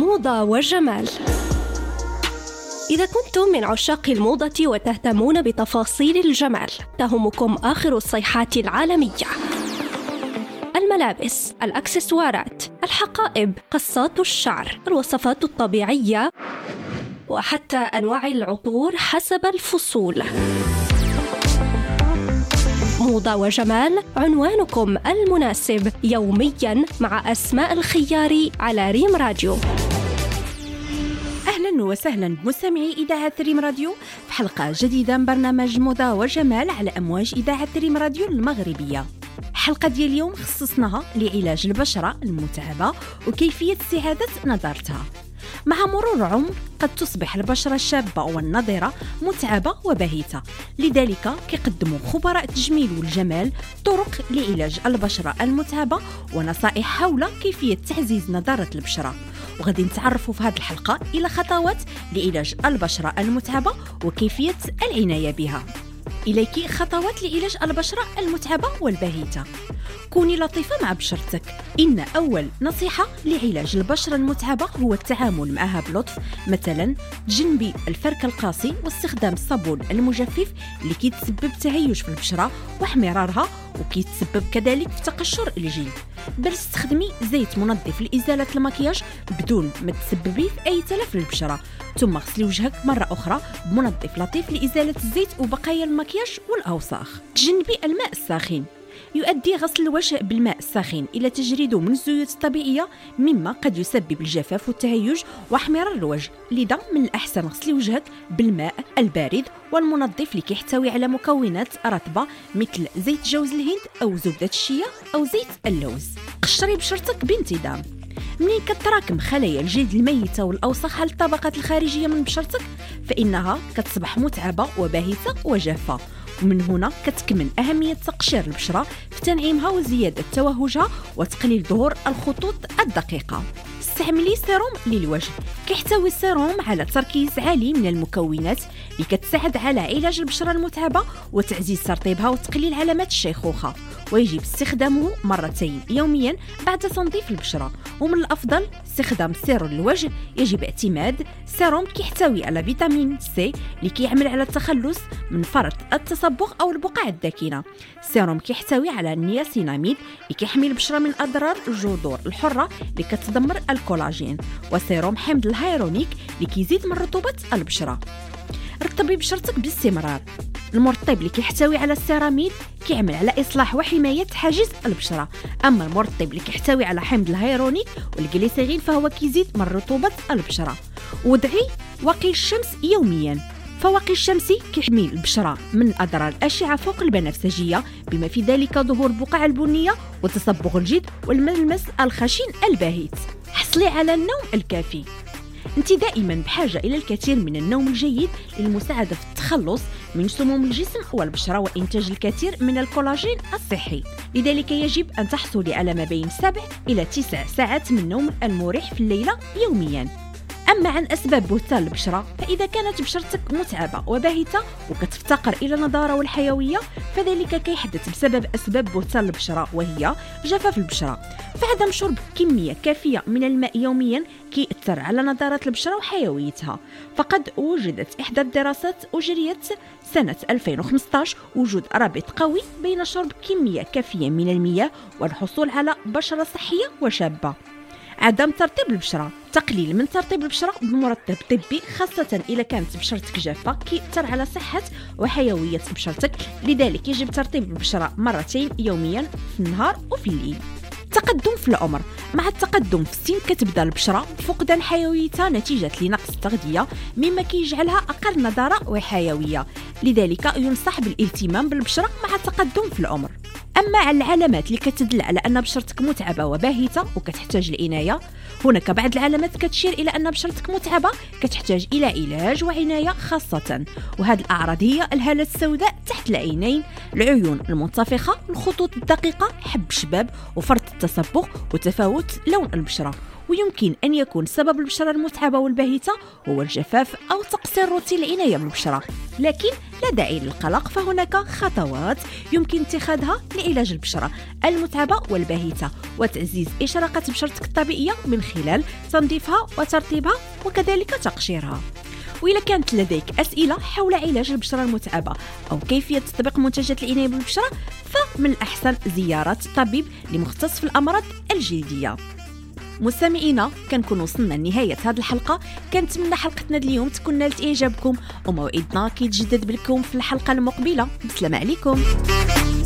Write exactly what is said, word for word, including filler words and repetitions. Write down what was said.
موضة وجمال. إذا كنتم من عشاق الموضة وتهتمون بتفاصيل الجمال، تهمكم آخر الصيحات العالمية: الملابس، الأكسسوارات، الحقائب، قصات الشعر، الوصفات الطبيعية، وحتى أنواع العطور حسب الفصول. موضة وجمال، عنوانكم المناسب يومياً مع أسماء الخياري على ريم راديو. أهلاً وسهلاً بمستمعي إذاعة ريم راديو في حلقة جديدة من برنامج موضة وجمال على أمواج إذاعة ريم راديو المغربية. الحلقة ديال اليوم خصصناها لعلاج البشرة المتعبة وكيفية استعادة نضارتها. مع مرور العمر قد تصبح البشرة الشابة والنضرة متعبة وباهتة، لذلك كيقدموا خبراء التجميل والجمال طرق لعلاج البشرة المتعبة ونصائح حول كيفية تعزيز نضارة البشرة. وغادي نتعرفوا في هذه الحلقة إلى خطوات لعلاج البشرة المتعبة وكيفية العناية بها. إليك خطوات لعلاج البشرة المتعبة والباهتة. كوني لطيفة مع بشرتك. إن أول نصيحة لعلاج البشرة المتعبة هو التعامل معها بلطف، مثلا تجنبي الفرك القاسي واستخدام الصابون المجفف اللي كيتسبب تهيج في البشرة واحمرارها وكيتسبب كذلك في تقشر الجلد. بل استخدمي زيت منظف لإزالة المكياج بدون ما تسببي في أي تلف للبشرة، ثم غسلي وجهك مرة أخرى بمنظف لطيف لإزالة الزيت وبقايا المكياج والأوساخ. تجنبي الماء الساخن. يؤدي غسل الوجه بالماء الساخن إلى تجريده من الزيوت الطبيعية، مما قد يسبب الجفاف والتهيج واحمرار الوجه. لذا من الأحسن غسل وجهك بالماء البارد والمنظف اللي كيحتوي على مكونات رطبة مثل زيت جوز الهند أو زبدة الشيا أو زيت اللوز. قشري بشرتك بانتظام. منين كتراكم خلايا الجلد الميتة والأوساخ على الطبقات الخارجية من بشرتك فإنها كتصبح متعبة وباهتة وجافة، ومن هنا كتكمن أهمية تقشير البشرة في تنعيمها وزيادة توهجها وتقليل ظهور الخطوط الدقيقة. استعملي سيروم للوجه. كيحتوي السيروم على تركيز عالي من المكونات اللي كتساعد على علاج البشرة المتعبة وتعزيز ترطيبها وتقليل علامات الشيخوخة، ويجب استخدامه مرتين يوميا بعد تنظيف البشرة. ومن الأفضل استخدام سيروم للوجه يجب اعتماد سيروم كيحتوي على فيتامين سي اللي كيعمل على التخلص من فرط التصبغ أو البقع الداكنة. سيروم كيحتوي على النياسيناميد اللي كيحمي البشرة من أضرار الجذور الحرة اللي كتدمر الكولاجين. وسيروم حمض الهيرونيك اللي كيزيد من رطوبة البشرة. رطبي بشرتك باستمرار. المرطب اللي كيحتوي على السيراميد كيعمل على إصلاح وحماية حاجز البشرة، أما المرطب اللي كيحتوي على حمض الهيرونيك والجليسيرين فهو كيزيد من رطوبة البشرة. وضعي واقي الشمس يوميا. فواقي الشمس كيحمي البشرة من أضرار الأشعة فوق البنفسجية، بما في ذلك ظهور البقع البنية وتصبغ الجلد والملمس الخشن الباهت. حصلي على النوم الكافي. أنت دائما بحاجة إلى الكثير من النوم الجيد للمساعدة في التخلص من سموم الجسم والبشرة وإنتاج الكثير من الكولاجين الصحي. لذلك يجب أن تحصلي على ما بين سبع إلى تسع ساعات من النوم المريح في الليلة يوميا. أما عن أسباب بهتان البشرة، فإذا كانت بشرتك متعبة وباهتة وكتفتقر إلى النضارة والحيوية فذلك كيحدث بسبب أسباب بهتان البشرة، وهي جفاف البشرة. فعدم شرب كمية كافية من الماء يوميا كيأثر على نضارة البشرة وحيويتها. فقد وجدت إحدى الدراسات أجريت سنة ألفين وخمسة عشر وجود رابط قوي بين شرب كمية كافية من المياه والحصول على بشرة صحية وشابة. عدم ترطيب البشرة. تقليل من ترطيب البشرة بمرطب طبي، خاصة إذا كانت بشرتك جافة، كيأثر على صحة وحيوية بشرتك. لذلك يجب ترطيب البشرة مرتين يوميا في النهار وفي الليل. تقدم في العمر. مع التقدم في السن كتبدا البشرة بفقدان حيويتها نتيجة لنقص التغذية، مما كيجعلها أقل نضارة وحيوية. لذلك ينصح بالاهتمام بالبشرة مع التقدم في العمر. أما على العلامات اللي كتدل على أن بشرتك متعبة وباهتة وكتحتاج العناية، هناك بعض العلامات كتشير إلى أن بشرتك متعبة كتحتاج إلى علاج وعناية خاصة. وهذه الأعراض هي الهالة السوداء تحت العينين، العيون المنتفخة، الخطوط الدقيقة، حب الشباب وفرط التصبغ وتفاوت لون البشرة. ويمكن أن يكون سبب البشرة المتعبة والباهتة هو الجفاف أو تقصير روتين العناية بالبشرة، لكن لا داعي للقلق، فهناك خطوات يمكن اتخاذها لعلاج البشرة المتعبة والباهتة وتعزيز إشراقة بشرتك الطبيعية من خلال تنظيفها وترطيبها وكذلك تقشيرها. وإذا كانت لديك أسئلة حول علاج البشرة المتعبة أو كيفية تطبيق منتجات العناية بالبشرة، فمن الأحسن زيارة طبيب المختص في الأمراض الجلدية. مستمعينا، كنكون وصلنا لنهاية هذه الحلقة. كنتمنى حلقتنا اليوم تكون نالت إعجابكم، وموعدنا كيتجدد بكم في الحلقة المقبلة. بسلام عليكم.